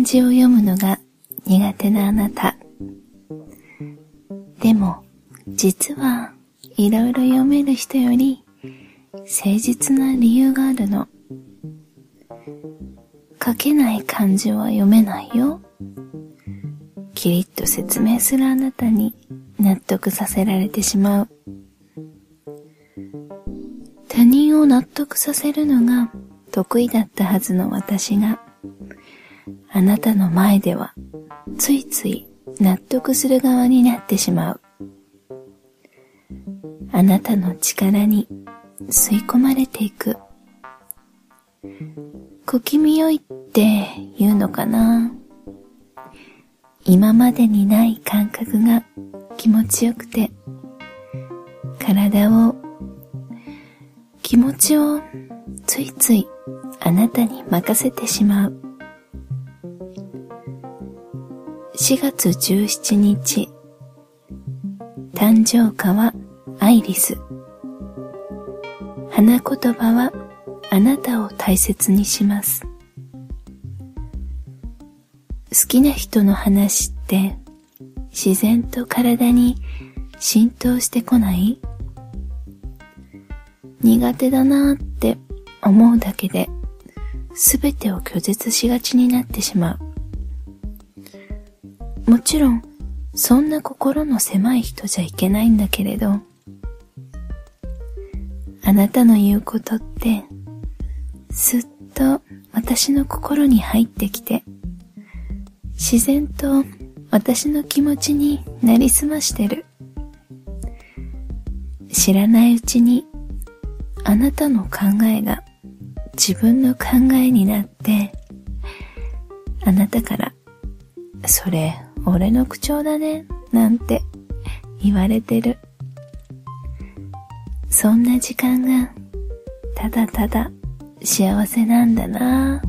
字を読むのが苦手なあなた。でも、実はいろいろ読める人より誠実な理由があるの。書けない漢字は読めないよ。きりっと説明するあなたに納得させられてしまう。他人を納得させるのが得意だったはずの私が、あなたの前ではついつい納得する側になってしまう。あなたの力に吸い込まれていく。小気味よいって言うのかな。今までにない感覚が気持ちよくて、気持ちをついついあなたに任せてしまう。4月17日、誕生花はアイリス。花言葉はあなたを大切にします。好きな人の話って自然と体に浸透してこない？苦手だなーって思うだけで全てを拒絶しがちになってしまう。もちろんそんな心の狭い人じゃいけないんだけれど、あなたの言うことってすっと私の心に入ってきて、自然と私の気持ちになりすましてる。知らないうちにあなたの考えが自分の考えになって、あなたからそれ俺の口調だねなんて言われてる。そんな時間がただただ幸せなんだな。